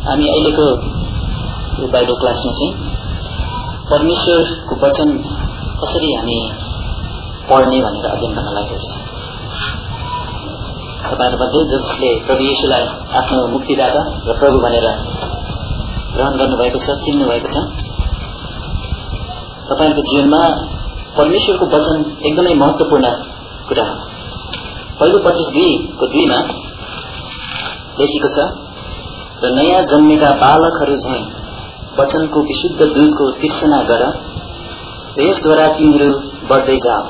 हामी अहिलेको यो बाइबल क्लासमा चाहिँ परमेश्वरको वचन कसरी हामी पढ्ने भनेर अध्ययन गर्न लागेको छ। तपाईहरुमध्ये जसले प्रभु येशूलाई आफ्नो मुक्तिदाता र प्रभु भनेर ग्रहण गर्नुभएको छ, चिन्नु भएको छ, तपाईहरुको जीवनमा परमेश्वरको वचन एकदमै महत्त्वपूर्ण कुरा हो। पहिलो पत्रुस 2:2 मा लेखिएको छ, र नयाँ जन्मेका बालकहरू झैं वचनको विशुद्ध दूधको तृष्णा गर, र यसद्वारा तिमीहरू बढ्दै जाऊ,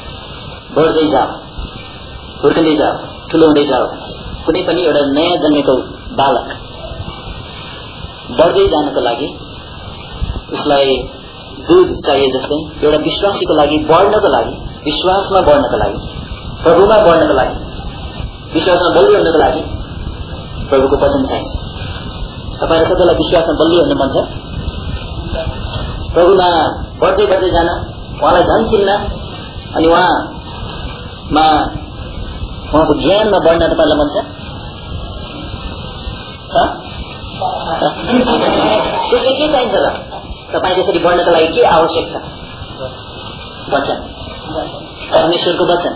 हुर्कँदै जाऊ, ठूलो हुँदै जाऊ। कुनै पनि एउटा नयाँ जन्मेको बालक बढ्दै जानको लागि उसलाई दूध चाहिए, जस्तै एउटा विश्वासीको लागि बढ्नको लागि, विश्वासमा बढ्नको लागि, प्रभुमा बढ्नको लागि, विश्वासमा बलियो हुनको लागि प्रभुको वचन चाहिन्छ। तपाईहरु सबैलाई विश्वासमा बलियो हुन मन छ? प्रभुमा बढ्दै बढ्दै जान, उहाँलाई झन् चिन्न, अनि उहाँको ज्ञानमा बढ्न तपाईलाई मन छ? त्यसले के चाहिन्छ र? तपाईँ त्यसरी बढ्नको लागि के आवश्यक छ? वचन, परमेश्वरको वचन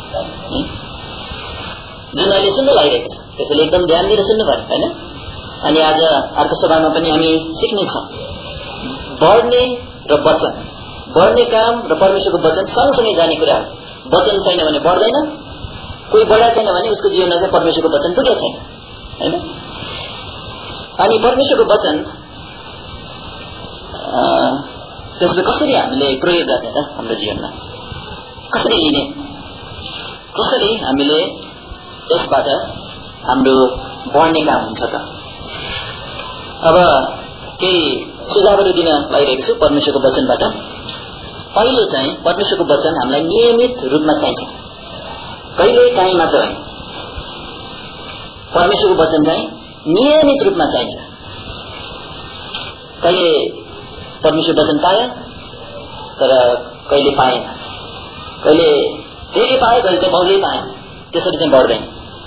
जुन अहिले सुन्नु लागिरहेको छ, त्यसैले एकदम ध्यान दिएर सुन्नु पर्यो, हैन? अनि आज अर्को सभामा पनि हामी सिक्नेछौँ बढ्ने र वचन, बढ्ने काम र परमेश्वरको वचन सँगसँगै जाने कुरा हो। वचन छैन भने बढ्दैन, कोही बढाएको छैन भने उसको जीवनमा चाहिँ परमेश्वरको वचन पुगेको छैन, हैन? अनि परमेश्वरको वचन त्यसले कसरी हामीले प्रयोग गर्ने त हाम्रो जीवनमा? कसरी लिने? कसरी हामीले त्यसबाट हाम्रो बढ्ने काम हुन्छ त? अब केही सुझावहरू दिन लागिरहेको छु परमेश्वरको वचनबाट। पहिलो चाहिँ परमेश्वरको वचन हामीलाई नियमित रूपमा चाहिन्छ, कहिले काहीँ मात्र होइन। परमेश्वरको वचन चाहिँ नियमित रूपमा चाहिन्छ। कहिले परमेश्वर वचन पायो तर कहिले पाएन, कहिले धेरै पायो, कहिले चाहिँ बहुतै पाएन, त्यसरी चाहिँ बढ्दैन।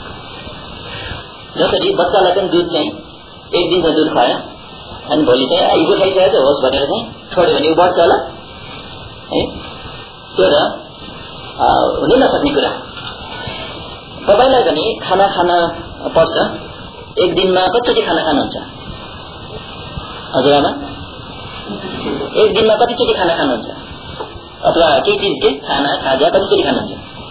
जसरी बच्चालाई पनि दुध चाहिँ एक दिन चाहिँ दुध खायो अनि भोलि चाहिँ हिजो खाइसकेको होस् भनेर चाहिँ छोड्यो भने ऊ बढ्छ होला है? त्यो त हुनै नसक्ने कुरा। तपाईलाई पनि खाना खान पर्छ, एक दिनमा कतिचोटि खाना खानुहुन्छ? हजुरआमा एक दिनमा कतिचोटि खाना खानुहुन्छ? अथवा केही चिज के खाना खाजा कतिचोटि खानुहुन्छ?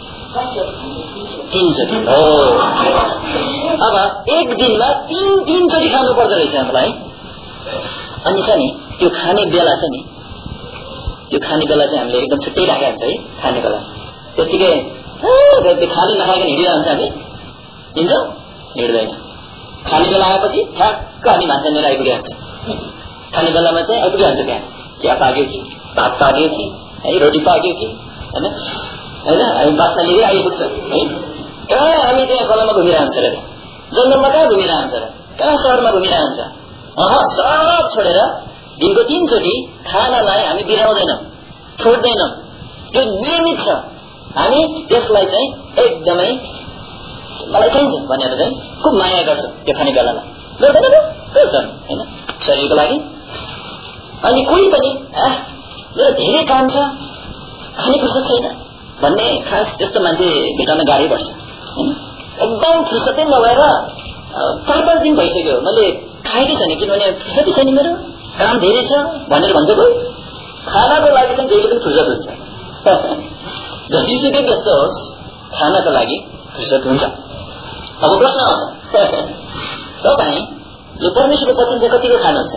3 चोटि हो। अब एक दिनमा 3 चोटि खानु पर्दो रहेछ हामीलाई। अनि छ नि त्यो खाने बेला छ नि, त्यो खाने बेला चाहिँ हामीले एकदम छुट्टै राखेको हुन्छ है। खाने बेला त्यतिकै खाने नखाइकन हिँडिरहन्छ, हामी हिँड्छौँ? हिँड्दैन। खाने बेला आएपछि ठ्याक्क हामी मान्छेनिर आइपुगिहाल्छ। खाने बेलामा चाहिँ आइपुगिहाल्छ, त्यहाँ चिया पाक्यो कि, भात पाक्यो कि, है रोटी पाक्यो कि, होइन होइन हामी बास्ना लिएर आइपुग्छौँ है। कहाँ हामी त्यहाँ खोलामा घुमिरहन्छ र, जङ्गलमा कहाँ घुमिरहन्छ र, कहाँ सहरमा घुमिरहन्छ? सब छोडेर दिनको 3 चोटि खानालाई हामी बिराउँदैनौँ, छोड्दैनौँ। त्यो नियमित छ। हामी त्यसलाई चाहिँ एकदमै मलाई चाहिन्छ भनेर चाहिँ खुब माया गर्छौँ त्यो खाने बेलामा, गर्दैन? गर्छन् होइन, शरीरको लागि। अनि कोही पनि मेरो धेरै काम छ, खाने फुर्सद छैन भन्ने खास त्यस्तो मान्छे भेट्न गाह्रै पर्छ, होइन? एकदम फुर्सदै नभएर 4-5 दिन भइसक्यो मैले खाएकै छैन, किनभने फुर्सदै छैन, मेरो काम धेरै छ भनेर भन्छ कोही। खानाको लागि चाहिँ जहिले पनि फुर्सद हुन्छ। जतिसुकै व्यस्त होस्, खानाको लागि फुर्सद हुन्छ। अब प्रश्न आउँछ, तपाईँ यो परमेश्वरको वचन चाहिँ कतिको खानुहुन्छ?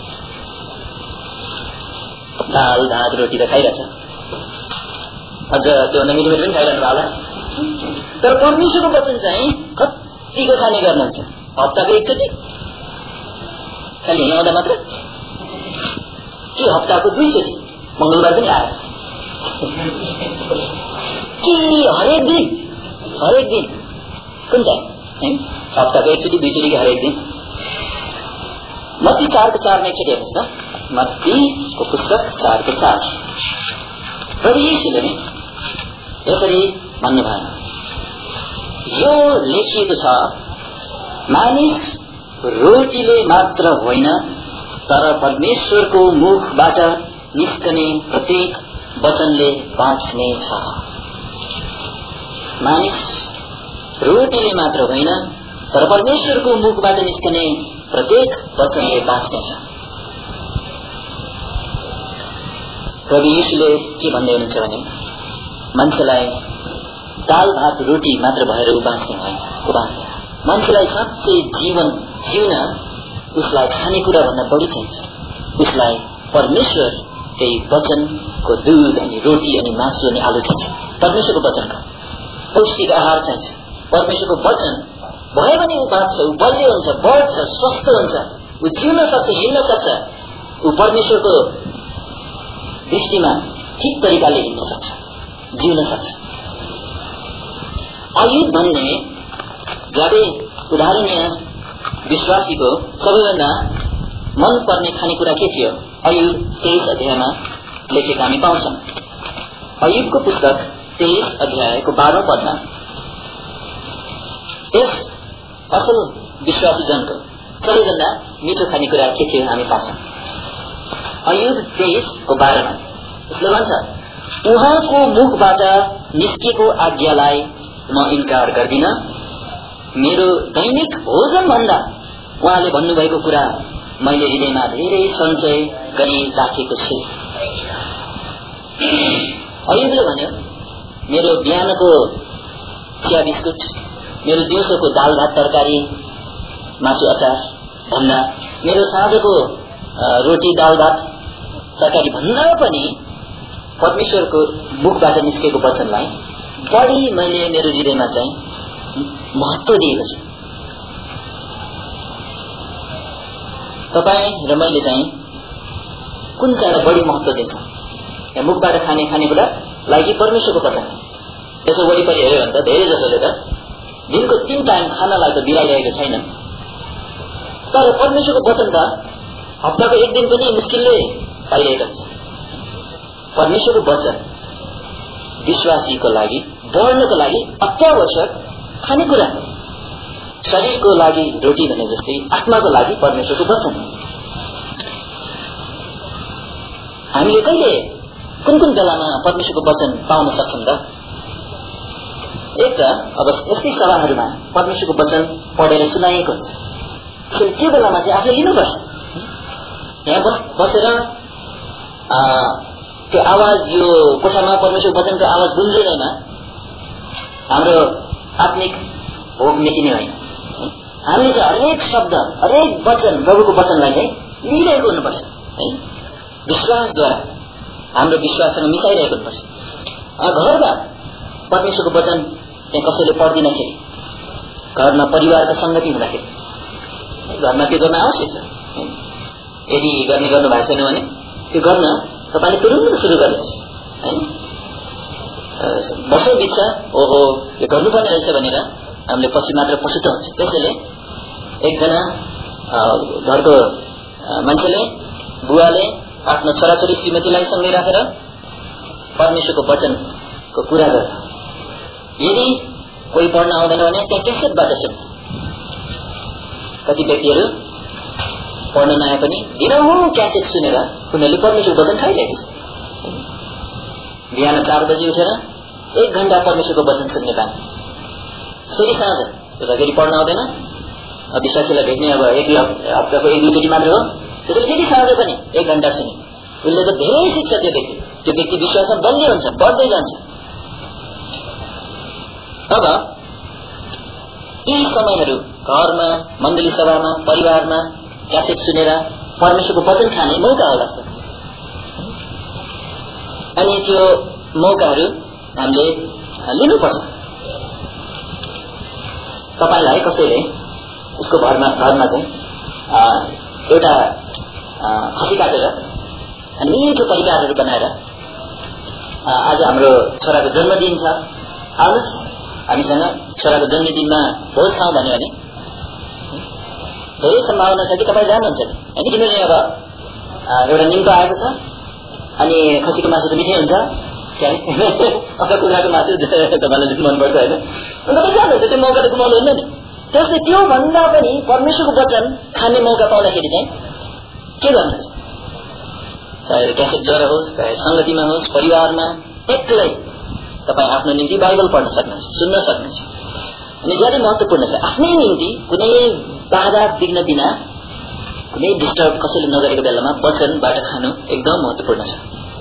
दाल भात रोटी त खाइरहेछ, अझ त्योभन्दा मिठो पनि खाइरहनु होला। तर परमेश्वरको वचन चाहिँ कतिको खाने गर्नुहुन्छ? हप्ताको 1 चोटि खालि यहाँ आउँदा मात्र, कि हप्ताको 2 चोटि मंगलबार पनि आयो कि हरेक दिन? हरेक दिन कुन चाहिँ हप्ताको 1 चोटि 2 चोटि कि हरेक दिन? मत्ती 4:4 मा एकचोटि हेर्नुहोस् न, मत्तीको पुस्तक 4:4। प्रभु येशूले यसरी भन्नुभयो, यो लेखिएको छ, मानिस रोटीले मात्र होइन तर परमेश्वरको मुखबाट निस्कने प्रत्येक वचनले बाँच्ने छ। मानिस रोटीले मात्र होइन तर परमेश्वरको मुखबाट निस्कने प्रत्येक वचनले बाँच्ने छ। प्रभु येशूले के भन्दै हुनुहुन्छ भने मान्छेलाई दाल भात रोटी मात्र भएर बाँच्ने होइन, मान्छेलाई साँच्चै जीवन जिउन उसलाई खानेकुरा भन्दा बढी चाहिन्छ। उसलाई परमेश्वरकै वचनको दूध अनि रोटी अनि मासु अनि आलु चाहिन्छ। परमेश्वरको वचनको पौष्टिक आहार चाहिन्छ। परमेश्वरको वचन भयो भने ऊ बाँच्छ, ऊ बलियो हुन्छ, बढ्छ, स्वस्थ हुन्छ, ऊ जिउन सक्छ, हिँड्न सक्छ, ऊ परमेश्वरको दृष्टिमा ठिक तरिकाले हिँड्न सक्छ, जिउन सक्छ। अयुब भन्ने ज्यादै उदाहरणीय विश्वासीको सबैभन्दा मन पर्ने खानेकुरा के थियो? अयुब 23 अध्यायमा लेखेका हामी पाउँछौं। अयुबको पुस्तक 23 अध्यायको 12औं पदमा त्यस असल विश्वासी जनको सबैभन्दा मिठो खानेकुरा के थियो हामी पाउँछौं। अयुब 23 को 12 मा उसले भन्छ, उहाँको मुखबाट निस्केको आज्ञालाई म इन्कार गर्दिन। मेरो दैनिक भोजन भन्दा उहाँले भन्नुभएको कुरा मैले हृदयमा धेरै सञ्चय गरी राखेको छु। अयुबले भन्यो, मेरो बिहानको चिया बिस्कुट, मेरो दिउँसोको दाल भात तरकारी मासु अचार भन्दा मेरो साँझको रोटी दाल भात तरकारी भन्दा पनि परमेश्वरको मुखबाट निस्केको वचनलाई बढी मैले मेरो हृदयमा चाहिँ महत्त्व दिएको छु। तपाईँ र मैले चाहिँ कुन चाहिँलाई बढी महत्त्व दिन्छ? यहाँ मुखबाट खाने खानेकुरा लागि परमेश्वरको वचन। यसो वरिपरि हेऱ्यो भने त धेरै जसोले त दिनको 3 टाइम खानालाई त बिराइरहेको छैन, तर परमेश्वरको वचन त हप्ताको 1 दिन पनि मुस्किलले पाइरहेको हुन्छ। परमेश्वरको वचन विश्वासीको लागि बढ्नको लागि अत्यावश्यक खानेकुरा, शरीरको लागि रोटी भने जस्तै आत्माको लागि परमेश्वरको वचन। हामीले कहिले कुन कुन बेलामा परमेश्वरको वचन पाउन सक्छौं त? एक त अब यस्तै सभाहरूमा परमेश्वरको वचन पढेर सुनाइएको हुन्छ, त्यो बेलामा चाहिँ आफूले लिनुपर्छ। यहाँ बसेर त्यो आवाज, यो कोठामा परमेश्वरको वचनको आवाज गुन्जिँदैन, हाम्रो आत्मिक भोग मेटिने होइन। हामीले चाहिँ हरेक शब्द, हरेक वचन, प्रभुको वचनलाई चाहिँ लिइरहेको हुनुपर्छ है। विश्वासद्वारा हाम्रो विश्वाससँग मिसाइरहेको हुनुपर्छ। घरमा परमेश्वरको वचन चाहिँ कसैले पढ्दिनखेरि, घरमा परिवारको संगति हुँदाखेरि घरमा त्यो गर्न आवश्यक छ। यदि गर्नु भएको छैन भने त्यो गर्न तपाईले तुरुन्त सुरु गर्नुहोस् हैन। वर्षौं बित्छ, ओहो यो गर्नुपर्ने रहेछ भनेर हामीले पछि मात्र पछुतो हुन्छ। त्यसैले एकजना घरको मान्छेले, बुवाले आफ्नो छोराछोरी श्रीमतीलाई सँगै राखेर परमेश्वरको वचनको कुरा गर्छ। यदि कोही पढ्न आउँदैन भने त्यहाँ क्यासेटबाट सुन्छ। कति व्यक्तिहरू पढ्न नआए पनि दिनहुँ क्यासेट सुनेर उनीहरूले परमेश्वरको वचन खाइरहेको छ। बिहान 4 बजी उठेर 1 घण्टा परमेश्वरको वचन सुन्ने बानी, फेरि साँझ फेरि पढ्न आउँदैन, विश्वासीलाई भेट्ने अब हप्ताको 1-2 चोटि मात्र हो, त्यसैले फेरि साँझ पनि 1 घण्टा सुने। उसले त धेरै शिक्षा त्यो व्यक्ति विश्वासमा बलियो हुन्छ, बढ्दै जान्छ। अब यी समयहरू घरमा, मण्डली सभामा, परिवारमा क्यासेट सुनेर परमेश्वरको वचन खाने मौका होला जस्तो। अनि त्यो मौकाहरू हामीले लिनुपर्छ। तपाईलाई कसैले उसको घरमा चाहिँ एउटा खसी काटेर अनि मिठो परिकारहरू बनाएर आज हाम्रो छोराको जन्मदिन छ, आउनुहोस् हामीसँग छोराको जन्मदिनमा भोज खाउँ भन्यो भने धेरै सम्भावना छ कि तपाईँ जानुहुन्छ नि हैन। किनभने अब एउटा निम्तो आएको छ अनि खसीको मासु त मिठै हुन्छ, अथवा कुखुराको मासु तपाईँलाई जुन मनपर्छ होइन, तपाईँ जानुहुन्छ, त्यो मौका त गुमाउनु हुन्न नि। त्यसले त्यो भन्दा पनि परमेश्वरको वचन खाने मौका पाउँदाखेरि चाहिँ के गर्नु छ, चाहे क्यासेटद्वारा होस्, चाहे संगतिमा होस्, परिवारमा एक्लै तपाईँ आफ्नो निम्ति बाइबल पढ्न सक्नुहुन्छ, सुन्न सक्नुहुन्छ। अनि ज्यादै महत्त्वपूर्ण छ, आफ्नै निम्ति कुनै बाधा विघ्न बिना, कुनै डिस्टर्ब कसैले नगरेको बेलामा वचनबाट खानु एकदम महत्त्वपूर्ण छ।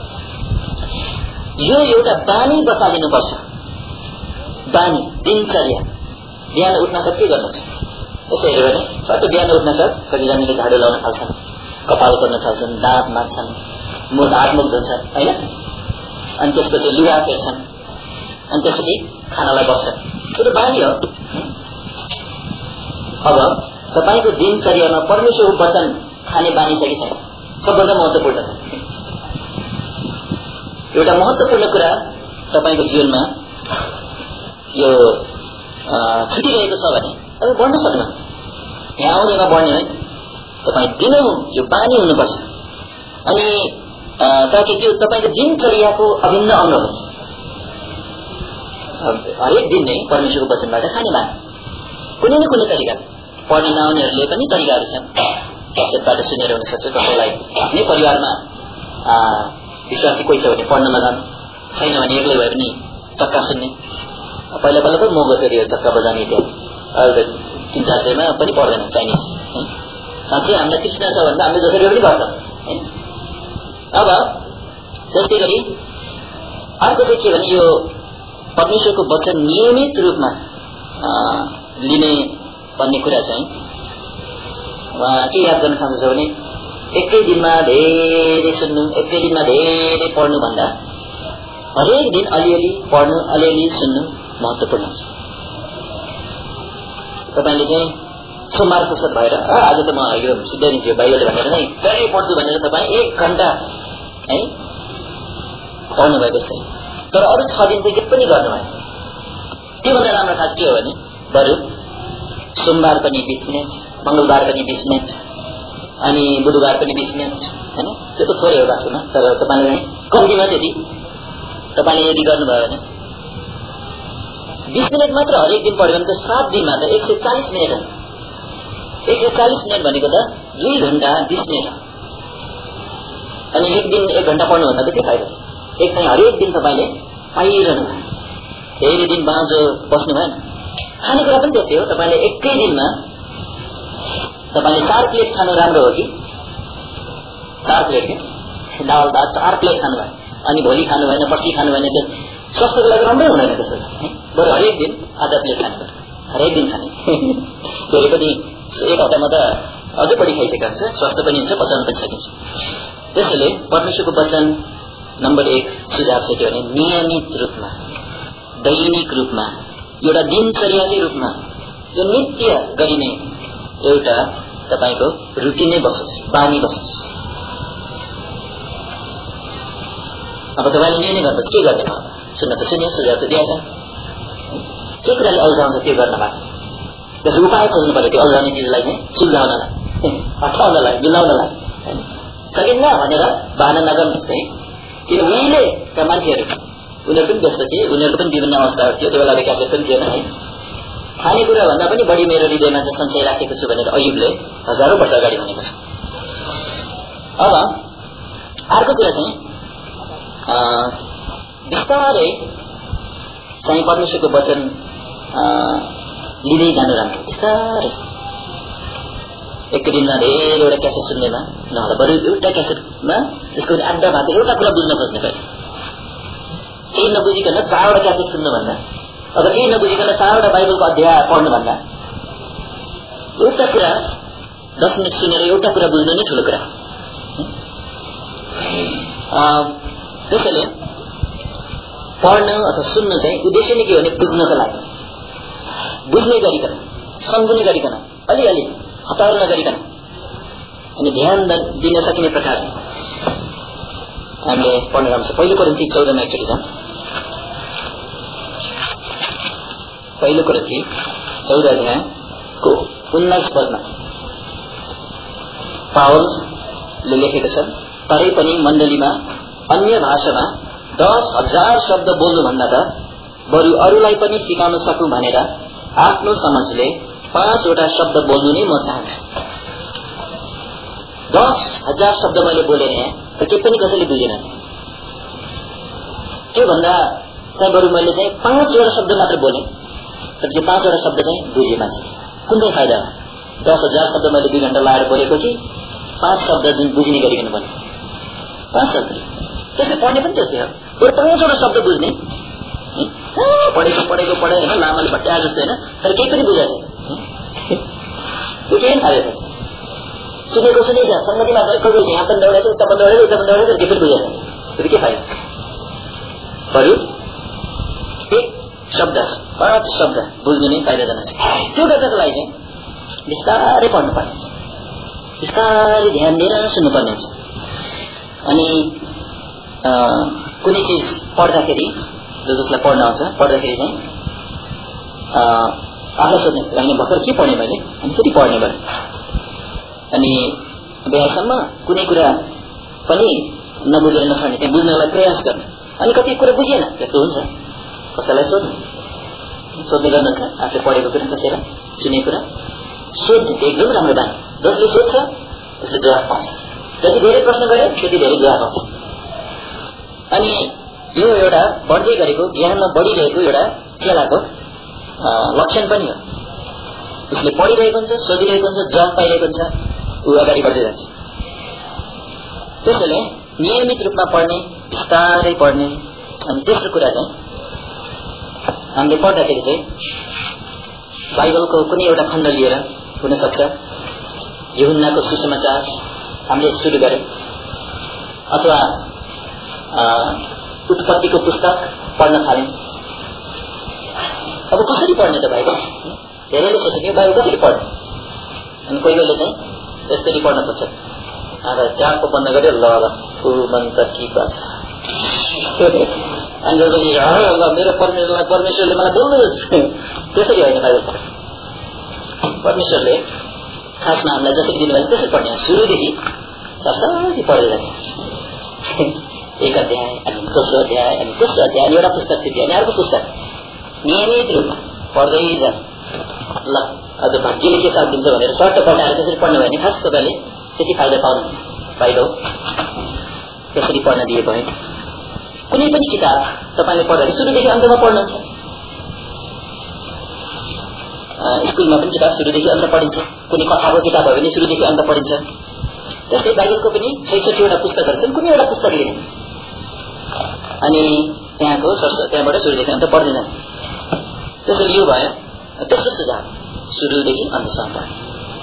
यो एउटा बानी बसालिनुपर्छ, बानी, दिनचर्या। बिहान उठ्न साथ के गर्नुहुन्छ? यसो हेऱ्यो भने सट्ट बिहान उठ्न साथ कतिजनाले झाडु लाउन थाल्छन्, कपाल गर्न थाल्छन्, दाँत माझ्छन्, हात मुख धुन्छन् होइन, अनि त्यसपछि लुगा फेर्छन्, अनि त्यसपछि खानालाई बस्छन्। त्यो त बानी हो। अब तपाईको दिनचर्यामा परमेश्वरको वचन खाने बानी छ कि छैन? सबभन्दा महत्त्वपूर्ण छ। एउटा महत्त्वपूर्ण कुरा तपाईको जीवनमा यो छुटिरहेको छ भने तपाईँ बढ्न सक्नु, यहाँ आउँदैमा बढ्ने होइन, तपाईँ दिनौ यो बानी हुनुपर्छ। अनि ताकि त्यो तपाईँको दिनचर्याको अभिन्न अंग होस्। हरेक दिन नै परमेश्वरको वचनबाट खाने बानी, कुनै न कुनै तरिका। पढ्न नआउनेहरूले पनि तरिकाहरू छन्, क्यासेटबाट सुनेर हुन सक्छ, कसैलाई आफ्नै परिवारमा विश्वासी कोही छ भने पढ्न लगाउनु, छैन भने एक्लै भए पनि चक्का सुन्ने। पहिला पहिला पो म गएको थियो चक्का बजाउने इत्यादि, अहिले त 300-400मा पनि पढ्दैन चाइनिज। साँच्चै हामीलाई तृष्णा छ भन्दा हामीले जसरी पनि गर्छ। अब जस्तै गरी अर्को चाहिँ के भने यो परमेश्वरको वचन नियमित रूपमा लिने भन्ने कुरा चाहिँ के याद गर्न चाहन्छ भने एकै दिनमा धेरै सुन्नु, एकै दिनमा धेरै पढ्नु भन्दा हरेक दिन अलिअलि पढ्नु, अलिअलि सुन्नु महत्त्वपूर्ण हुन्छ। तपाईले चाहिँ सोमबार फुर्सद भएर आज त म यो सिद्धै दिन्छु बाइबल भनेर नै धेरै पढ्छु भनेर तपाईँ 1 घण्टा है पढ्नु भएको छ, तर अरू 6 दिन चाहिँ के पनि गर्नु भएन। त्योभन्दा राम्रो खास के हो भने बरु सोमबार पनि 20 मिनट, मंगलबार पनि 20 मिनट, अनि बुधबार पनि 20 मिनट हैन। त्यो त थोरै हो वास्तवमा, तर तपाईले कम्तीमा त्यति तपाईले यदि गर्नुभयो भने 20 मिनट मात्र हरेक दिन पढ्यो भने त 7 दिनमा त 140 मिनट हुन्छ। 140 मिनट भनेको त 2 घण्टा 20 मिनट हो। अनि एक दिन 1 घण्टा पढ्नु भन्दा त के फाइदा? एक चाहिँ हरेक दिन तपाईले पाइरहनु भयो, धेरै दिन बाँझो बस्नु भएन। खानेकुरा पनि त्यस्तै हो, तपाईले एकै दिनमा तपाईले 4 प्लेट खानु राम्रो हो कि 4 प्लेट के दाल भात 4 प्लेट खानु भयो, अनि भोलि खानु भएन, पर्सि खानु भएन, त्यो स्वास्थ्यको लागि राम्रै हुँदैन त्यसो। बरु हरेक दिन आधा प्लेट खानु पर्छ, हरेक दिन खाने। फेरि पनि 1 हप्तामा त अझै बढी खाइसकेको हुन्छ, स्वास्थ्य पनि हुन्छ, पचाउन पनि सकिन्छ। त्यसैले परमेश्वरको वचन नम्बर 1 सुझाव चाहिँ के भने नियमित रूपमा, दैनिक रूपमा, एउटा दिनचर्याकै रूपमा यो नित्य गरिने एउटा तपाईको रुटिनै बसोस्, बानी बसोस्। अब तपाईले निर्णय गर्नुहोस् के गर्ने हो। सुन्न त सुन्यो, सुझाव त दिएछ, के कुराले अल्झाउँछ त्यो गर्नबाट त्यसको उपाय खोज्नु पर्यो। त्यो अल्झाउने चिजलाई चाहिँ सुल्झाउनलाई, हटाउनलाई, मिलाउनलाई सकिन्न भनेर बहाना नगर्नुहोस् है। किन उहिलेका मान्छेहरू उनीहरू पनि व्यस्त थिए, उनीहरूको पनि विभिन्न अवस्थाहरू थियो, त्यो बेला क्यासेट पनि थिएन है। खानेकुरा भन्दा पनि बढी मेरो हृदयमा चाहिँ सञ्चय राखेको छु भनेर अयुबले हजारौं वर्ष अगाडि भनेको छ। अब अर्को कुरा चाहिँ बिस्तारै चाहिँ परमेश्वरको वचन लिँदै जानु राम्रो, बिस्तारै। एक दिनमा धेरैवटा क्यासेट सुन्नेमा नहोला, बरु एउटा क्यासेटमा त्यसको आधा भाग एउटा कुरा बुझ्न खोज्ने भयो। केही नबुझिकन 4वटा क्यासेट सुन्नुभन्दा, अथवा केही नबुझिकन 4वटा बाइबलको अध्याय पढ्नुभन्दा एउटा कुरा 10 मिनट सुनेर एउटा कुरा बुझ्नु नै ठूलो कुरा हो। त्यसैले पढ्नु अथवा सुन्नु चाहिँ उद्देश्य नै के हो भने बुझ्नको लागि, बुझ्ने गरिकन, सम्झने गरिकन, अलिअलि हतार नगरिकन, अनि ध्यान दिन सकिने प्रकारले हामीले पढ्न राम्रो छ। पहिलो कोरिन्थी 14 मा एकचोटि छ। पहिलो कोरिन्थी 14 अध्यायको 19 पदमा पावलले लेखेको छ, तरै पनि मण्डलीमा अन्य भाषामा 10,000 शब्द बोल्नु भन्दा त बरु अरूलाई पनि सिकाउन सकौं भनेर आफ्नो समझले 5 वटा शब्द बोल्नु नै म चाहन्छु। 10,000 शब्द मैले बोलेर यहाँ त के पनि कसैले बुझेन। त्यो भन्दा चाहिँ बरु मैले चाहिँ 5 वटा शब्द मात्र बोले, तर त्यो 5 वटा शब्द चाहिँ बुझे मान्छे, कुन चाहिँ फाइदा? 10,000 शब्द मैले 2 घण्टा लाएर बोलेको कि 5 शब्द जुन बुझ्ने गरिकन बोले, 5 शब्द। त्यसले पढ्ने पनि त्यस्तै हो, बरु 5 वटा शब्द बुझ्ने, पढेको होइन, लामाले भट्ट्या जस्तो होइन, तर केही पनि बुझाएको छैन। त्यो केही फाइदा छैन। सुनेको सुनेछ, संगतिमा गएको छ, यहाँ पनि दौडेछ, उता पनि दौडेछ, उता पनि दौडेछ, केही पनि बुझाएको छैन। त्यो के फाइदा? बरु 1 शब्द 5 शब्द बुझ्नु नै फाइदाजनक छ। त्यो गर्नको लागि चाहिँ बिस्तारै पढ्नुपर्ने छ, बिस्तारै ध्यान दिएर सुन्नुपर्ने छ। अनि कुनै चिज पढ्दाखेरि जसलाई पढ्न आउँछ, पढ्दाखेरि चाहिँ आफूलाई सोध्ने होइन, भर्खर के पढेँ मैले अनि कति पढ्ने भयो। अनि बिहारसम्म कुनै कुरा पनि नबुझेर नछड्ने, त्यहाँ बुझ्नलाई प्रयास गर्ने। अनि कति कुरा बुझिएन त्यस्तो हुन्छ, कसैलाई सोध्ने गर्नुहुन्छ, आफूले पढेको कुरा, कसैलाई सुनेको कुरा सोध्ने, त्यो एकदम राम्रो बानी। जसले सोध्छ त्यसले जवाफ पाउँछ, जति धेरै प्रश्न गरे त्यति धेरै जवाफ आउँछ। अनि यो एउटा बढ्दै गरेको ज्ञानमा बढिरहेको एउटा चेलाको लक्षण पनि हो। उसले पढिरहेको हुन्छ, सोधिरहेको हुन्छ, जवाफ पाइरहेको हुन्छ, ऊ अगाडि बढ्दै जान्छ। त्यसैले नियमित रूपमा पढ्ने, बिस्तारै पढ्ने। अनि तेस्रो कुरा चाहिँ हामीले पढ्दाखेरि चाहिँ बाइबलको कुनै एउटा खण्ड लिएर हुन सक्छ। यूहन्नाको सुसमाचार हामीले सुरु गर्यौं, अथवा उत्पत्तिको पुस्तक पढ्न थाल्यौं। अब कसरी पढ्ने त बाइबल? धेरैले सोच्छ यो बाइबल कसरी पढ्ने? अनि कोही कोहीले चाहिँ यसरी पढ्न खोज्छ, चापको बन्द गर्यो, ल मन त के गर्छ, अनि मेरो परमेश्वरले मलाई बोल्नुहोस्। त्यसरी होइन बाइबल पढ्ने। परमेश्वरले खासमा हामीलाई जसरी दिनुभयो त्यसरी पढ्ने, सुरुदेखि सरसरी पढ्दै जाने। 1 अध्याय, अनि दोस्रो अध्याय, अनि तेस्रो अध्याय, अनि एउटा पुस्तक सिद्धियो, अनि अर्को पुस्तक, नियमित रूपमा पढ्दै जाने। ल अझ भाग्यले के साथ दिन्छ भनेर सर्ट पढाएर त्यसरी पढ्नु भयो भने खास तपाईँले त्यति फाइदा पाउनु बाइबल त्यसरी पढ्न दिएको होइन। कुनै पनि किताब तपाईँले पढ्दाखेरि सुरुदेखि अन्तमा पढ्नुहुन्छ। स्कुलमा पनि किताब सुरुदेखि अन्त पढिन्छ, कुनै कथाको किताब भयो भने सुरुदेखि अन्त पढिन्छ। त्यस्तै बाइबलको पनि 66 वटा पुस्तकहरू छन्, कुनै एउटा पुस्तक लिने अनि त्यहाँबाट सुरुदेखि अन्त पढ्दै जाने। त्यसैले यो भयो तेस्रो सुझाव, सुरुदेखि अन्तसम्म पढ्ने।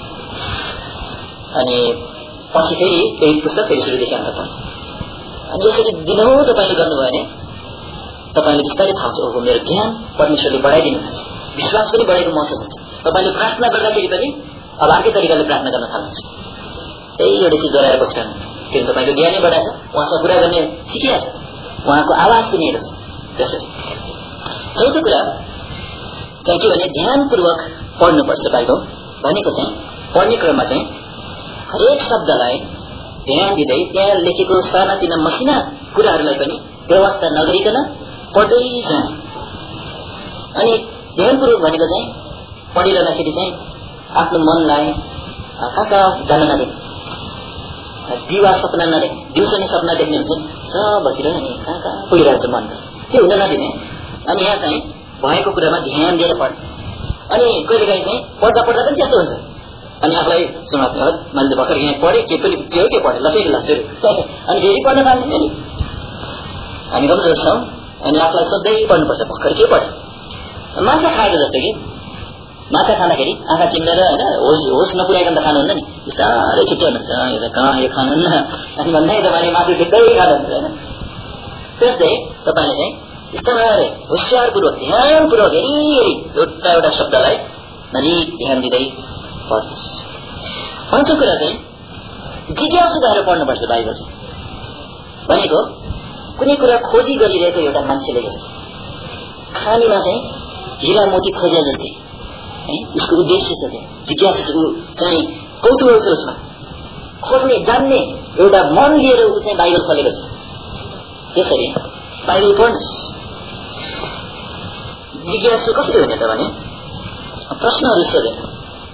अनि पछि फेरि त्यही पुस्तक फेरि सुरुदेखि अन्त पढ्ने। अनि यसरी दिनहुँ तपाईँले गर्नुभयो भने तपाईँले बिस्तारै थाहा हुन्छ, ओहो मेरो ज्ञान परमेश्वरले बढाइदिनु भएको छ, विश्वास पनि बढेको महसुस हुन्छ। तपाईँले प्रार्थना गर्दाखेरि पनि अब अर्कै तरिकाले प्रार्थना गर्न थाल्नुहुन्छ। त्यही एउटा चिज दोहोऱ्याएर बस्नु, किन तपाईँको ज्ञानै बढाएको छ, उहाँसँग कुरा गर्ने सिकिहाल्छ, उहाँको आवाज सुनिएको छ। त्यसरी चौथो कुरा चाहिँ के भने ध्यानपूर्वक पढ्नुपर्छ। बाइबल भनेको चाहिँ पढ्ने क्रममा चाहिँ हरेक शब्दलाई ध्यान दिँदै त्यहाँ लेखेको सानातिना मसिना कुराहरूलाई पनि व्यवस्था नगरिकन पढ्दै जाने। अनि ध्यानपूर्वक भनेको चाहिँ पढिरहँदाखेरि चाहिँ आफ्नो मनलाई कहाँ जान नदिने, दिवा सपना नदेख्ने, दिउँसो नै सपना देख्ने हुन्छ नि, सब बसिरह नि कहाँ पुगिरहन्छ मन, त्यो हुन नदिने। अनि यहाँ चाहिँ भएको कुरामा ध्यान दिएर पढ्ने। अनि कहिलेकाहीँ चाहिँ पढ्दा पढ्दा पनि त्यस्तो हुन्छ, अनि आफूलाई समात्ने, मैले भर्खर यहाँ पढेँ, के पनि के हो के पढेँ, ल फेरि लाग्छ अनि फेरि पढ्न थाल्ने। हामी कमजोर छौँ, अनि आफूलाई सोध्दै पढ्नुपर्छ, भर्खर के पढेँ। माछा खाएको जस्तो कि माछा खाँदाखेरि आँखा चिम्लेर होइन होस नपुर्याइकन त खानुहुन्न नि, बिस्तारै छुट्टै हुनुहुन्छ, यो चाहिँ कहाँ यो खानुहुन्न अनि भन्दाखेरि तपाईँले मासु देख्दै खानुहुन्छ होइन। त्यस्तै तपाईँले चाहिँ बिस्तारै होसियारपूर्वक ध्यानपूर्वक हेरी एउटा एउटा शब्दलाई नजिक ध्यान दिँदै पढ्नुहोस्। पाँचौं कुरा चाहिँ जिज्ञासु भएर पढ्नुपर्छ। बाइबल चाहिँ भनेको कुनै कुरा खोजी गरिरहेको एउटा मान्छेले जस्तो, खानीमा चाहिँ हिरा मोती खोजे जस्तै उसको उद्देश्य छ, त्यहाँ जिज्ञासु चाहिँ कौतूहल छ, उसमा खोज्ने जान्ने एउटा मन लिएर ऊ चाहिँ बाइबल खोलेको छ। त्यसरी बाइबल पढ्नुहोस्। जिज्ञासु कसरी हुने त भने प्रश्नहरू सोधेर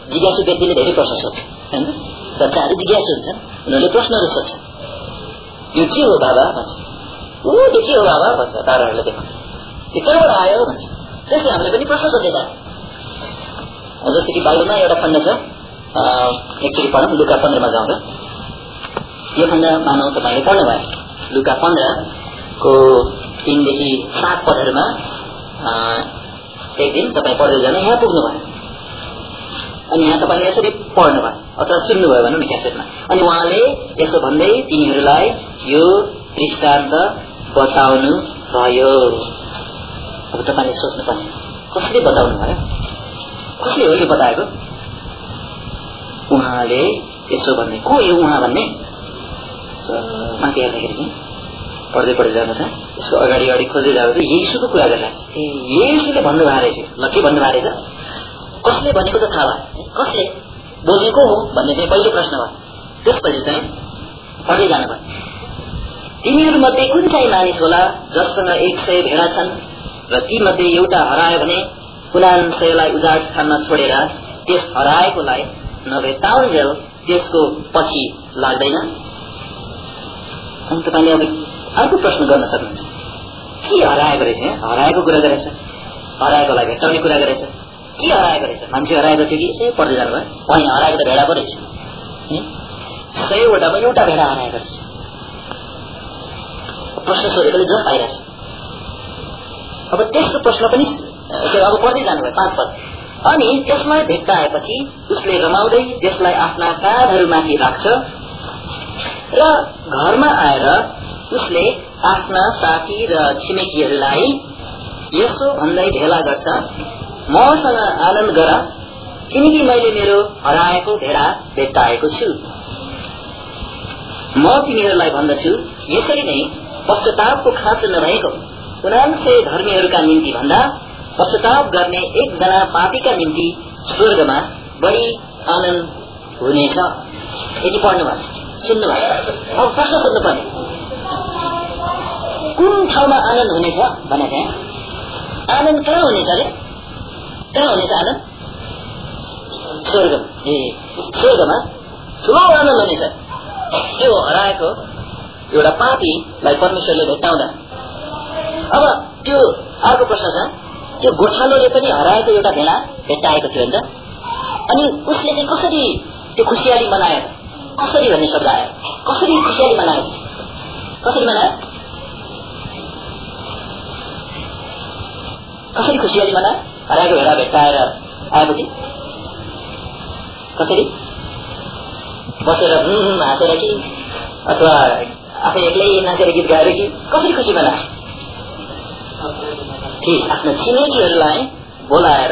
जिज्ञासु व्यक्तिले धेरै प्रश्न सोध्छ हैन। बच्चाहरू जिज्ञासु हुन्छन्, उनीहरूले प्रश्नहरू सोध्छन्। यो के हो बाबा भन्छ, ऊ त्यो के हो बाबा भन्छ ताराहरूले देखाउँछ, यो कहाँबाट आयो भन्छ। त्यसले हामीले पनि प्रश्न सोध्दै जान्छ। जस्तो कि बाइबलमा एउटा खण्ड छ, एकचोटि पढौँ, लुका 15 मा जाउँ त। यो खण्ड मानौ तपाईँले पढ्नुभयो, लुका 15 को 3 देखि 7 पदहरूमा एक दिन तपाईँ पढ्दै जानु यहाँ पुग्नुभयो। अनि यहाँ तपाईँले यसरी पढ्नुभयो अथवा सुन्नुभयो भनौँ न क्यासेटमा। अनि उहाँले यसो भन्दै तिनीहरूलाई यो दृष्टान्त बताउनु भयो। अब तपाईँले सोच्नुपर्ने, कसले बताउनु भयो, कसले हो यो बताएको? उहाँले यसो भन्ने, को यो उहाँ भन्ने? माथि हेर्दाखेरि चाहिँ पढ्दै पढ्दै जानु त यसको अगाडि अगाडि खोज्दै जाँदा त येशूको कुरा गरिरहेको छ। ए येशूले भन्नुभएको रहेछ, ल के भन्नुभएको रहेछ, कसले भनेको त थाहा भयो, कसले बोलेको हो भन्ने चाहिँ पहिलो प्रश्न भयो। त्यसपछि चाहिँ पढ्दै जानुभयो। तिनीहरूमध्ये कुन चाहिँ मानिस होला जससँग 100 भेडा छन् र ती मध्ये एउटा हरायो भने 99लाई उजाड स्थानमा छोडेर त्यस हराएकोलाई नभेट्टाउन्जेल त्यसको पछि लाग्दैन? अनि तपाईँले अब अर्को प्रश्न गर्न सक्नुहुन्छ, के हराएको रहेछ? हराएको कुरा गरेछ, हराएकोलाई भेट्टाउने कुरा गरेछ। के हराएको रहेछ? मान्छे हराएको थियो कि? यसै पढ्दै जानुभयो, वहीँ हराएको त भेडा पो रहेछ। 100वटामा एउटा भेडा हराएको रहेछ। प्रश्न सोधेकोले जस पाइरहेछ। अब त्यसको प्रश्न पनि अब पढ्दै जानुभयो 5 पद। अनि त्यसलाई भेट्टाएपछि उसले रमाउँदै त्यसलाई आफ्ना काँधहरूमाथि राख्छ र घरमा आएर उसले आफ्ना साथी र छिमेकीहरूलाई यसो भन्दै भेला गर्छ, मसँग आनन्द गर किनकि मैले मेरो हराएको भेडा भेट्टाएको छु। म तिमीहरूलाई भन्दछु, यसरी नै पश्चातापको खाँचो नभएको 99 धर्मीहरूका निम्ति भन्दा पश्चाताप गर्ने एकजना पापीका निम्ति स्वर्गमा बढी आनन्द हुनेछ। यदि पढ्नुभयो, सुन्नुभयो, अब प्रश्न सोध्नुपर्ने, कुन ठाउँमा आनन्द हुनेछ भने चाहिँ आनन्द कहाँ हुनेछ अरे? कहाँ हुनेछ आनन्द? स्वर्गमा। ए स्वर्गमा ठुलो आनन्द हुनेछ। त्यो हराएको एउटा पापीलाई परमेश्वरले भेट्टाउँदा। अब त्यो अर्को प्रश्न छ, त्यो गोठालोले पनि हराएको एउटा भेडा भेट्टाएको थियो नि त, अनि उसले चाहिँ कसरी त्यो खुसियाली मनायो? कसरी भन्ने शब्द आयो, कसरी खुसियाली मनायो? कसरी मनायो? कसरी खुसियाली मनायो? हराएको भेडा भेट्टाएर आएपछि कसरी? बसेर हाँसेर कि अथवा आफै एक्लै नाचेर गीत गाएर कि कसरी खुसी मनायो? ठिक, आफ्नो छिमेकीहरूलाई बोलाएर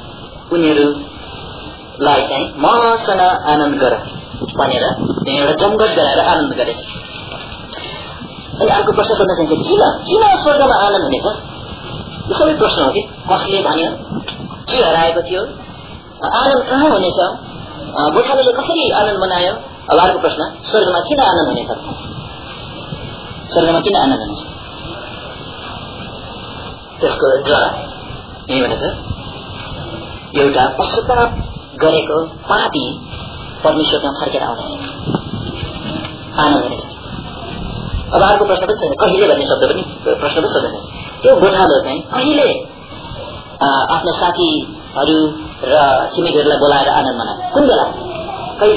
उनीहरूलाई चाहिँ मसँग आनन्द गर भनेर एउटा जमघट गराएर आनन्द गरेछ। अनि अर्को प्रश्न सोध्न चाहन्छ, किन स्वर्गमा आनन्द हुनेछ? यो सबै प्रश्न हो कि कसले भन्यो, के हराएको थियो, आनन्द कहाँ हुनेछ, गोठालोले कसरी आनन्द मनायो? अब अर्को प्रश्न, स्वर्गमा किन आनन्द हुनेछ? स्वर्गमा किन आनन्द हुनेछ? त्यसको जवाब यहीँबाट छ, एउटा पश्चाताप गरेको पापी परमेश्वरमा फर्केर आउनेछ, आनन्द हुनेछ। अब अर्को प्रश्न पनि छ, कहिले भन्ने शब्द पनि प्रश्न पनि सोध्छ, त्यो गोठालो चाहिँ कहिले आफ्नो साथीहरू र छिमेकीहरूलाई बोलाएर आनन्द मनायो? कुन बेला, कहिले?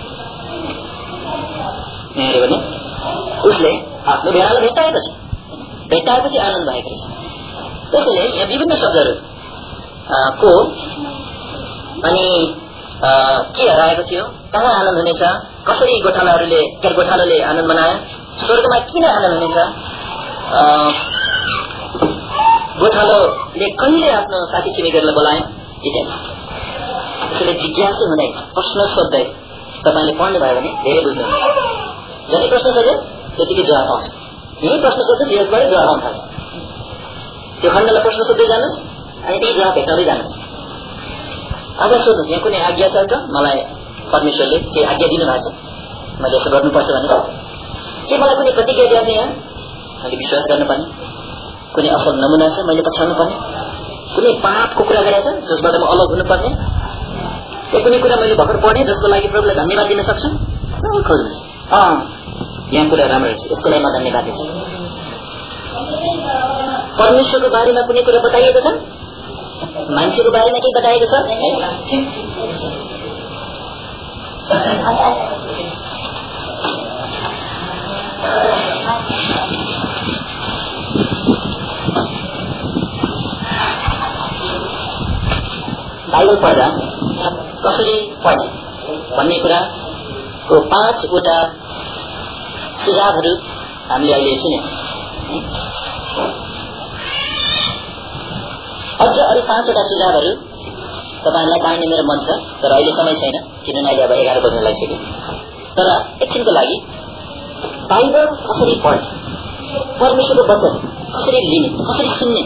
हेऱ्यो भने उसले आफ्नो भेडालाई भेट्टाएपछि आनन्द भएको रहेछ। त्यसैले यहाँ विभिन्न शब्दहरू को अनि के हराएको थियो, कहाँ आनन्द हुनेछ, कसरी गोठालोले आनन्द मनायो, स्वर्गमा किन आनन्द हुनेछ, गोठालोले कहिले आफ्नो साथी छिमेकीहरूलाई बोलायो इत्यादि। त्यसैले जिज्ञासु हुँदै प्रश्न सोध्दै तपाईँले पढ्नुभयो भने धेरै बुझ्नुहुन्छ। जति प्रश्न सोध्यो त्यतिकै जवाब आउँछ। यही प्रश्न सोध्नुहोस्, यसबाट जवाब आउन थाल्छ। त्यो खण्डलाई प्रश्न सोध्दै जानुहोस् अनि त्यही जवाब भेटाउँदै जानुहोस्। अब सोध्नुहोस्, यहाँ कुनै आज्ञा छ त? मलाई परमेश्वरले केही आज्ञा दिनुभएको छ, मैले यसो गर्नुपर्छ भनेर के मलाई कुनै प्रतिज्ञा दिएको छ? यहाँ मैले विश्वास गर्नुपर्ने, कुनै असल नमुना छ मैले पछाउनु पर्ने, कुनै पापको कुरा गरेको छ जसबाट म अलग हुनुपर्ने, कुनै कुरा मैले भर्खर पढेँ जसको लागि प्रभुलाई धन्यवाद दिन सक्छु खोज्नुहोस्। यहाँ कुरा राम्रो रहेछ, यसको लागि म धन्यवाद दिन्छु। परमेश्वरको बारेमा कुनै कुरा बताइएको छ, मान्छेको बारेमा के बताइएको छ? बाइबल पढ्दा कसरी पढ्ने भन्ने कुराको 5 वटा सुझावहरू हामीले अहिले सुन्यौं। अझ अरू 5 वटा सुझावहरू तपाईहरुलाई बाँड्ने मेरो मन छ, तर अहिले समय छैन किनभने अहिले अब 11 बज्न लागिसक्यो। तर एकछिनको लागि बाइबल कसरी पढ्ने, परमेश्वरको वचन कसरी लिने, कसरी सुन्ने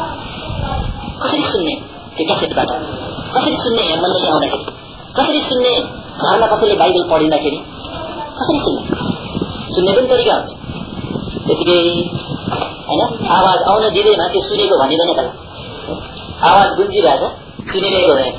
त्यो क्यासेटबाट कसरी सुन्ने, यहाँ मण्डली आउँदाखेरि कसरी सुन्ने, घरमा कसैले बाइबल पढिँदाखेरि कसरी सुन्ने पनि तरिका हुन्छ। त्यतिकै हैन आवाज आउन दिँदैन, त्यो सुनेको भनिदैन त, आवाज गुन्जिरहेछ सुनिरहेको हुँदैन।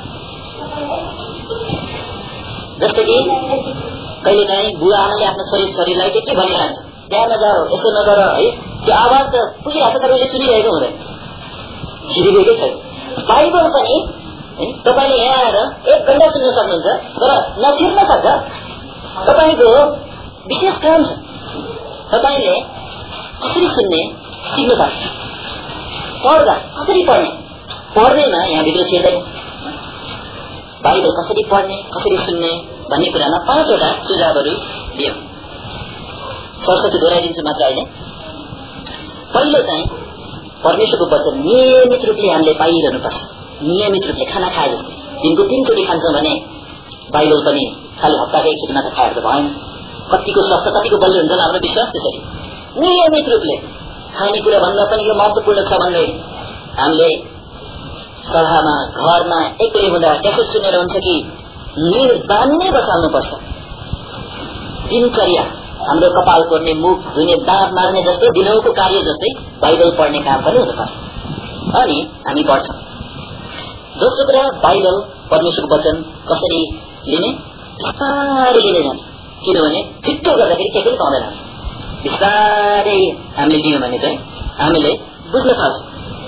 जस्तै कि कहिलेकाहीँ बुवा आमाले आफ्नो छोरीलाई के भनिरहन्छ, त्यहाँ नजाऊ यसो नगर है, त्यो आवाज त पुगिरहेको तर उसले सुनिरहेको हुँदैन, छिरिरहेकै छैन। बाइबल पनि तपाईले यहाँ आएर 1 घण्टा सुन्न सक्नुहुन्छ, तर नछिर्न सक्छ। तपाईको विशेष काम छ, तपाईले कसरी सुन्ने सिक्नु पर्छ। पढ्दा कसरी पढ्ने, पढ्दैमा यहाँभित्र छिर्दैन। बाइबल कसरी पढ्ने, कसरी सुन्ने भन्ने कुरामा 5 वटा सुझावहरू दियो। सरस्वती दोहोऱ्याइदिन्छु मात्र अहिले। पहिलो चाहिँ परमेश्वरको वचन नियमित रूपले हामीले पाइरहनुपर्छ। नियमित रूपले खाना खाए जस्तै दिनको 3 चोटि खान्छौँ भने बाइबल पनि खाली हप्ताको 1 चोटि मात्र खाएर त भएन। कतिको स्वास्थ्य कतिको बलियो हुन्छ होला हाम्रो विश्वास। त्यसरी नियमित रूपले खाने कुरा भन्दा पनि यो महत्त्वपूर्ण छ भन्दै हामीले सभामा घरमा एक्लै हुँदा क्यासेट सुनेर हुन्छ कि बानी नै बसाल्नुपर्छ। दिनचर्या हाम्रो कपाल कोर्ने, मुख धुने, दाँत मार्ने जस्तै दिनौको कार्य जस्तै बाइबल पढ्ने काम पनि हुनुपर्छ। अनि हामी पढ्छौँ। दोस्रो कुरा, बाइबल परमेश्वरको वचन कसरी लिने, बिस्तारै लिने जाने, किनभने छिट्टो गर्दाखेरि केही पनि पाउँदैन। बिस्तारै हामीले लियौँ भने चाहिँ हामीले बुझ्न सक्छौँ।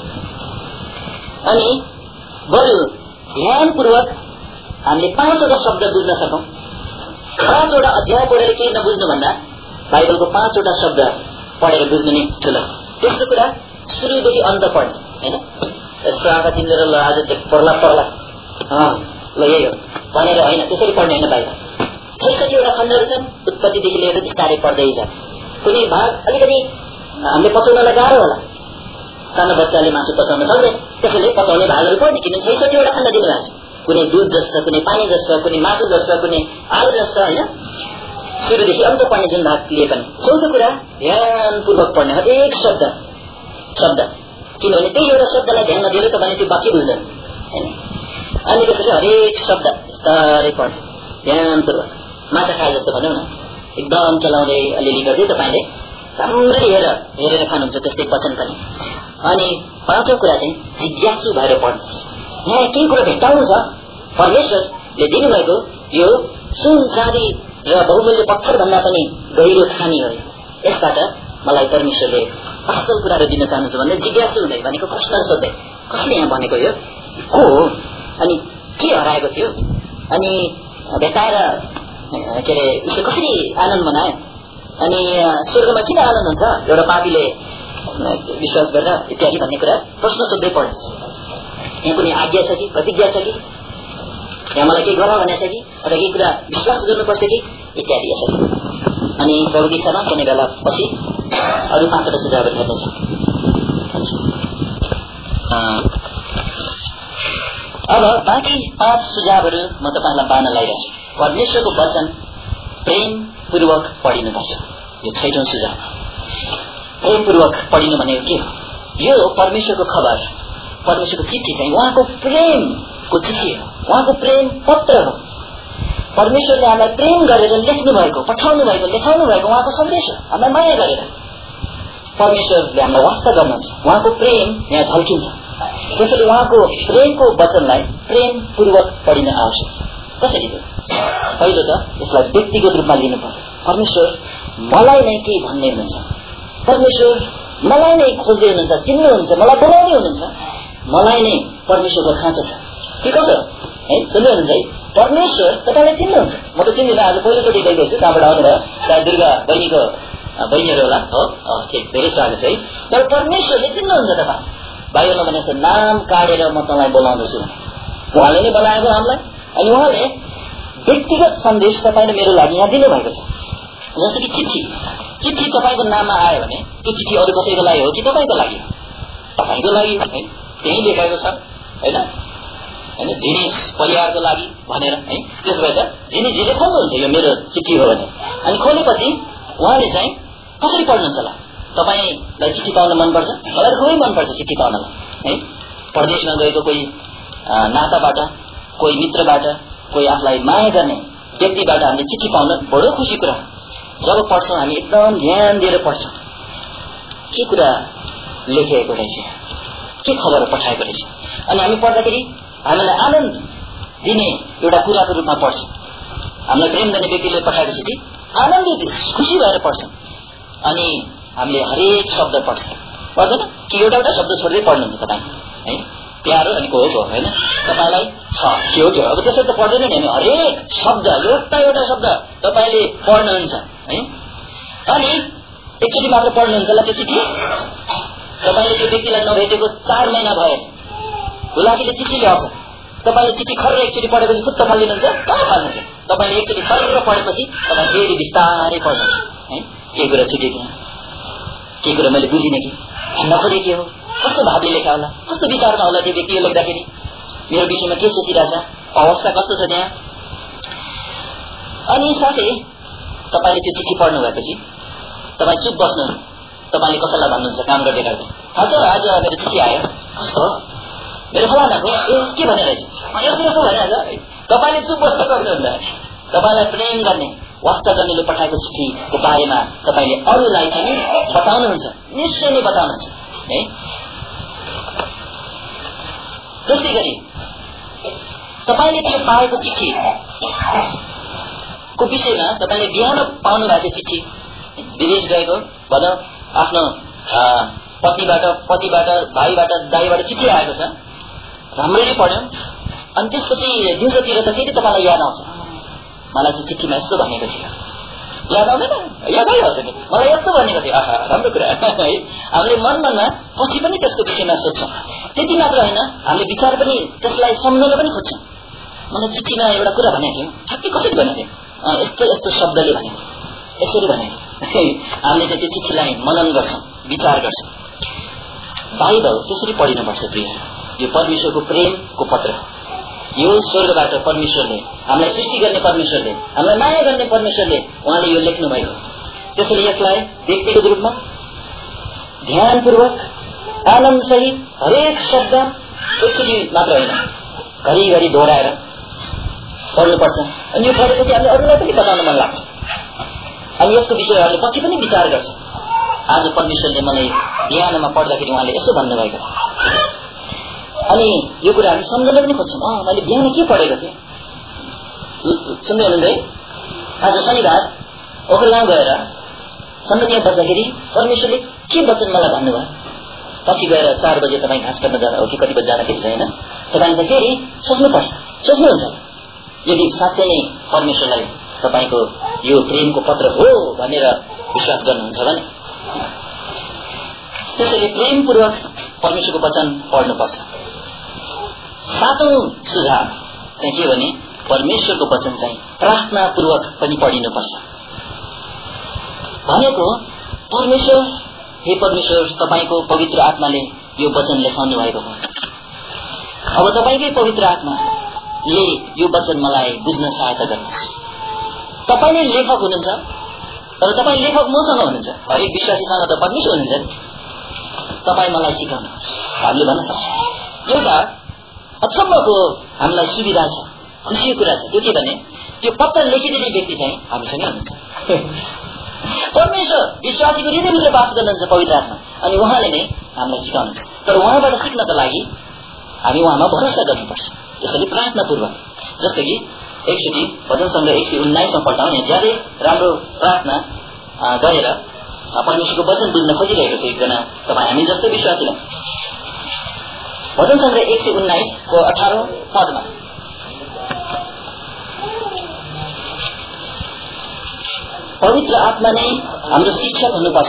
अनि बरु ध्यानपूर्वक हामीले 5 वटा शब्द बुझ्न सकौँ। 5 वटा अध्याय पढेर केही नबुझ्नु भन्दा बाइबलको 5 वटा शब्द पढेर बुझ्नु नै ठुलो। तेस्रो कुरा, सुरुदेखि अन्त पढ्ने हैन, साका तिम्रो ल आज पर्ला ल यही हो भनेर होइन, त्यसरी पढ्ने होइन। बाइबल 66 वटा खण्डहरू छन्, उत्पत्तिदेखि लिएर बिस्तारै पढ्दै जान्छ। कुनै भाग अलिकति हामीले पचाउनलाई गाह्रो होला, सानो बच्चाले मासु पचाउन सक्दैन, त्यसैले पचाउने भागहरू पढ्ने, किनभने 66 वटा खण्ड दिनु भएको छ। कुनै दूध जस्तो छ, कुनै पानी जस्तो छ, कुनै मासु जस्तो छ, कुनै आलु जस्तो होइन। सुरुदेखि अन्त पढ्ने जुन भाग लिए पनि। चौथो कुरा, ध्यानपूर्वक पढ्ने हरेक शब्द, किनभने त्यही एउटा शब्दलाई ध्यान नदिएर तपाईँले त्यो वाक्य बुझ्दैन हैन। अनि त्यसरी हरेक शब्द बिस्तारै पढ्ने ध्यानपूर्वक, माछा खाए जस्तो भनौँ न, एकदम चलाउँदै अलिअलि गर्दै तपाईँले राम्ररी हेरेर खानुहुन्छ, त्यस्तै वचन पनि। अनि 5औं कुरा चाहिँ जिज्ञासु भएर पढ्नुहोस्। यहाँ केही कुरा भेट्टाउनु छ, परमेश्वरले दिनुभएको यो सुन चाँदी र बहुमूल्य पत्थर भन्दा पनि गहिरो खानी हो। यसबाट मलाई परमेश्वरले असल कुराहरू दिन चाहनुहुन्छ भन्दै जिज्ञासु हुँदै भनेको प्रश्नहरू सोध्दै, कसले यहाँ भनेको यो को हो, अनि के हराएको थियो, अनि भेटाएर के अरे उसले कसरी आनन्द मनायो, अनि स्वर्गमा किन आनन्द हुन्छ एउटा पापीले विश्वास गरेर इत्यादि भन्ने कुरा प्रश्न सोध्दै पढ्नुहोस्। यहाँ कुनै आज्ञा छ कि, प्रतिज्ञा छ कि, यहाँ मलाई केही गर भनेको छ कि, अथवा केही कुरा विश्वास गर्नुपर्छ कि, इत्यादि यसरी। अनि प्रभुको इच्छामा कुनै बेला पछि अरू 5 वटा सुझावहरू हेर्नेछ। अब बाँकी 5 सुझावहरू म तपाईँलाई बाँड्न लागिरहेको छु। परमेश्वरको वचन प्रेमपूर्वक पढिनुपर्छ। यो 6औं सुझाव। प्रेमपूर्वक पढिनु भनेको के हो? यो परमेश्वरको खबर, परमेश्वरको चिठी चाहिँ उहाँको प्रेमको चिठी हो, उहाँको प्रेम पत्र हो। परमेश्वरले हामीलाई प्रेम गरेर लेख्नु भएको, पठाउनु भएको, लेखाउनु भएको उहाँको सन्देश हो। हामीलाई माया गरेर परमेश्वरले हामीलाई वास्ता गर्नुहुन्छ, उहाँको प्रेम यहाँ झल्किन्छ। त्यसैले उहाँको प्रेमको वचनलाई प्रेमपूर्वक पढिन आवश्यक छ। कसरी त? पहिलो त यसलाई व्यक्तिगत रूपमा लिनु पर्यो। परमेश्वर मलाई नै केही भन्ने हुनुहुन्छ, परमेश्वर मलाई नै खोज्दै हुनुहुन्छ, चिन्नुहुन्छ, मलाई बोलाउने हुनुहुन्छ, मलाई नै परमेश्वरको खाँचो छ कि कसो है? सुन्नुहुन्छ है? परमेश्वर तपाईँलाई चिन्नुहुन्छ। म त चिन्दिनँ, आज पहिलोचोटि गइरहेछु, कहाँबाट आउनुभयो? त्यहाँ दुर्गा बहिनीको बहिनीहरू होला हो, ठिक, धेरै स्वागत छ है। तर परमेश्वरले चिन्नुहुन्छ तपाईँ। बाइबलमा भनेको छ नाम काटेर म तँलाई बोलाउँदछु, उहाँले नै बनाएको हामीलाई। अनि उहाँले व्यक्तिगत सन्देश तपाईँ र मेरो लागि यहाँ दिनुभएको छ। जस्तो कि चिठी तपाईँको नाममा आयो भने त्यो चिठी अरू कसैको लागि हो कि तपाईँको लागि? तपाईँको लागि है, त्यही लेखेको छ होइन? झिनिस परिवारको लागि भनेर है। त्यसो भए त झिनिसले खोल्नुहुन्छ यो मेरो चिठी हो भने। अनि खोलेपछि उहाँले चाहिँ कसरी पढ्नुहुन्छ होला? तपाईँलाई चिठी पाउन मनपर्छ? मलाई त खुबै मनपर्छ चिठी पाउनलाई है। परदेशमा गएको कोही नाताबाट, कोही मित्रबाट, कोही आफूलाई माया गर्ने व्यक्तिबाट हामीले चिठी पाउन बडो खुसी कुरा। जब पढ्छौँ हामी एकदम ध्यान दिएर पढ्छौँ, के कुरा लेखेको रहेछ, के खबर पठाएको रहेछ। अनि हामी पढ्दाखेरि हामीलाई आनन्द दिने एउटा कुराको रूपमा पढ्छौँ। हामीलाई प्रेम गर्ने व्यक्तिले पठाएको चिठी आनन्दित खुसी भएर पढ्छौँ। अनि हामीले हरेक शब्द पढ्छौँ, पर्दैन कि एउटा शब्द छोड्दै पढ्नुहुन्छ तपाईँ है? प्यारो अनि को हो होइन? तपाईँलाई छ के हो? अब त्यसरी त पढ्दैन नि हामी। हरेक शब्द एउटा शब्द तपाईँले पढ्नुहुन्छ है। अनि एकचोटि मात्र पढ्नुहुन्छ होला त्यो चिठी। तपाईँले त्यो व्यक्तिलाई नभेटेको 4 महिना भयो, हुलाकीले चिठी ल्याउँछ, तपाईँले चिठी खर्र एकचोटि पढेपछि खुत्त फालिदिनुहुन्छ, कहाँ फाल्नुहुन्छ? तपाईँले एकचोटि सर्र पढेपछि तपाईँ फेरि बिस्तारै पढ्नुहुन्छ है। के कुरा छुट्यो कि, के कुरा मैले बुझिनँ कि, भन्न खोजे के हो, कस्तो भावले लेखा होला, कस्तो विचारमा होला त्यो व्यक्ति लेख्दाखेरि, मेरो विषयमा के सोचिरहेछ, अवस्था कस्तो छ त्यहाँ। अनि साथै तपाईँले त्यो चिठी पढ्नु भएपछि तपाईँ चुप बस्नु, तपाईँले कसैलाई भन्नुहुन्छ काम गर्दै गर्दै, हजुर आज मेरो चिठी आयो, कस्तो हो, मेरो फलानाको के भनेर यस्तो भने आज तपाईँले चुप बस्न सक्नुहुन्न। तपाईँलाई प्रेम गर्ने वास्ता गर्नेले पठाएको चिठीको बारेमा तपाईँले अरूलाई पनि बताउनुहुन्छ, निश्चय नै बताउनुहुन्छ है। जस्तै गरी तपाईँले त्यो पाएको चिठी को विषयमा तपाईँले बिहान पाउनु भएको चिठी, विदेश गएको भनौँ, आफ्नो पतिबाट, भाइबाट, दाइबाट चिठी आएको छ, राम्ररी पढ्यौँ। अनि त्यसपछि दिउँसोतिर त फेरि तपाईँलाई याद आउँछ, मलाई चाहिँ चिठीमा यस्तो भनेको थियो, याद आउँदैन? याद आइहाल्छ नि, मलाई यस्तो भनेको थियो, आहा राम्रो कुरा है। हामीले मनमा पछि पनि त्यसको विषयमा सोध्छौँ। त्यति मात्र होइन, हामीले विचार पनि त्यसलाई सम्झाउन पनि खोज्छौँ। मलाई चिठीमा एउटा कुरा भनेको थियो, ठ्याक्कै कसरी भनेको थियो, यस्तो यस्तो शब्दले भनेको, यसरी भनेको। हामीले चाहिँ त्यो चिठीलाई मनन गर्छौँ, विचार गर्छौँ। बाइबल त्यसरी पढिनुपर्छ प्रिय। यो परमेश्वरको प्रेमको पत्र, यो स्वर्गबाट परमेश्वरले, हामीलाई सृष्टि गर्ने परमेश्वरले, हामीलाई माया गर्ने परमेश्वरले उहाँले यो लेख्नु भएको। त्यसैले यसलाई व्यक्तिगत रूपमा ध्यानपूर्वक आनन्दसहित हरेक शब्द एकचोटि मात्र होइन, घरिघरि दोहोऱ्याएर पढ्नुपर्छ। अनि यो पढेपछि हामीले अरूलाई पनि बताउन मन लाग्छ। अनि यसको विषयहरूले पछि पनि विचार गर्छ। आज परमेश्वरले मलाई बिहानमा पढ्दाखेरि उहाँले यसो भन्नुभएको, अनि यो कुरा हामी सम्झन पनि खोज्छौँ। मैले बिहान के पढेको थिएँ, सुन्दै हुनुहुन्छ है? आज शनिबार ओखरगाउँ गएर सन्दर्भमा बस्दाखेरि परमेश्वरले के वचन मलाई भन्नुभयो, पछि गएर 4 बजे तपाईँ घाँस काट्न जाँदा हो कि कति बजी जाँदाखेरि छैन, तपाईँले त फेरि सोच्नुपर्छ, सोच्नुहुन्छ यदि साँच्चै नै परमेश्वरलाई तपाईँको यो प्रेमको पत्र हो भनेर विश्वास गर्नुहुन्छ भने। त्यसैले प्रेमपूर्वक परमेश्वरको वचन पढ्नुपर्छ। 7औं सुझाव चाहिँ के भने परमेश्वरको वचन चाहिँ प्रार्थनापूर्वक पनि पढिनुपर्छ। भनेको परमेश्वर, हे परमेश्वर, तपाईँको पवित्र आत्माले यो वचन लेखाउनु भएको हो। अब तपाईँकै पवित्र आत्माले यो वचन मलाई बुझ्न सहायता गर्नुहोस्। तपाईँ नै लेखक हुनुहुन्छ, तर तपाईँ लेखक मसँग हुनुहुन्छ, हरेक विश्वासीसँग त परमेश्वर हुनुहुन्छ नि। तपाईँ मलाई सिकाउनुहोस्, हामीले भन्न सक्छौँ। एउटा अचम्मको हामीलाई सुविधा छ, खुसीको कुरा छ। त्यो के भने त्यो पत्र लेखिदिने व्यक्ति चाहिँ हामीसँगै हुनुहुन्छ। परमेश्वर विश्वासीको हृदयभित्र वास गर्नुहुन्छ पवित्र आत्मा, अनि उहाँले नै हामीलाई सिकाउनुहुन्छ। तर उहाँबाट सिक्नको लागि हामी उहाँमा भरोसा गर्नुपर्छ। त्यसैले प्रार्थनापूर्वक, जस्तो कि एकचोटि भजन सङ्ग्रह 119 पल्टाउँ, यहाँ ज्यादै राम्रो प्रार्थना गरेर परमेश्वरको वचन बुझ्न खोजिरहेको छ एकजना तपाईँ हामी जस्तै विश्वासीलाई। भजन सङ्ग्रह 119 को 18औं पदमा पवित्र आत्मा नै हाम्रो शिक्षक हुनुपर्छ।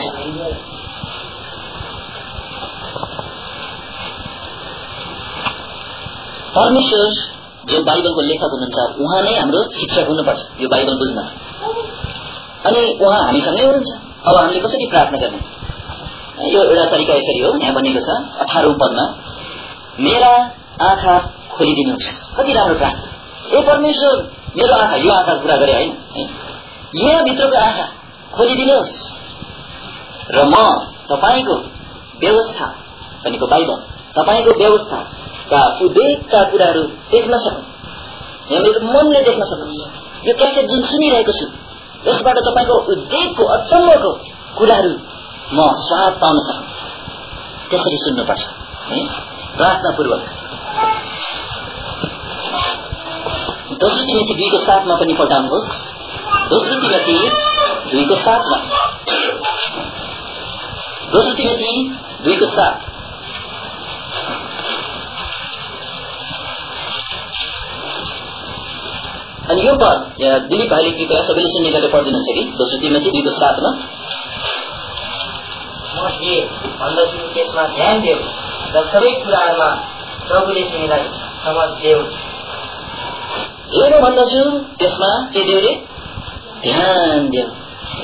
परमेश्वर जो बाइबलको लेखक हुनुहुन्छ उहाँ नै हाम्रो शिक्षक हुनुपर्छ यो बाइबल बुझ्न। अनि उहाँ हामीसँगै हुनुहुन्छ। अब हामीले कसरी प्रार्थना गर्ने? यो एउटा तरिका यसरी हो, यहाँ भनेको छ 18औं पदमा, मेरा आँखा खोलिदिनुहोस्। कति राम्रो प्रार्थना! ए परमेश्वर, मेरो आँखा, यो आँखा कुरा गरे होइन, यहाँ भित्रको आँखा खोलिदिनुहोस् र म तपाईको व्यवस्था भनेको बाइबल, तपाईको व्यवस्थाका उद्देश्यका कुराहरू देख्न सकौं, यहाँ मेरो मनले देख्न सकौं। यो क्यासेट जुन सुनिरहेको छु यसबाट तपाईको उद्देश्यको अचम्मको कुराहरू म स्वाद पाउन सकौं। त्यसरी सुन्नुपर्छ है प्रार्थनापूर्वक। दोस्रो तिमोथी 2 को 7 मा पनि पढ्नुहोस्। दोस्रो तिमोथी 2 को 7 मा, दोस्रो तिमोथी 2 को 7। अनि यो पद दिलीप भाइले कृपया सबैले सुन्ने गरेर पढिदिनुहुन्छ कि दोस्रो तिमोथी 2 को 7 मा, म के भन्दछु त्यसमा ध्यान देऊ र सबै कुराहरूमा प्रभुले तिमीलाई समझ देऊ। जे म भन्दछु त्यसमा के देऊ रे? ध्यान देऊ।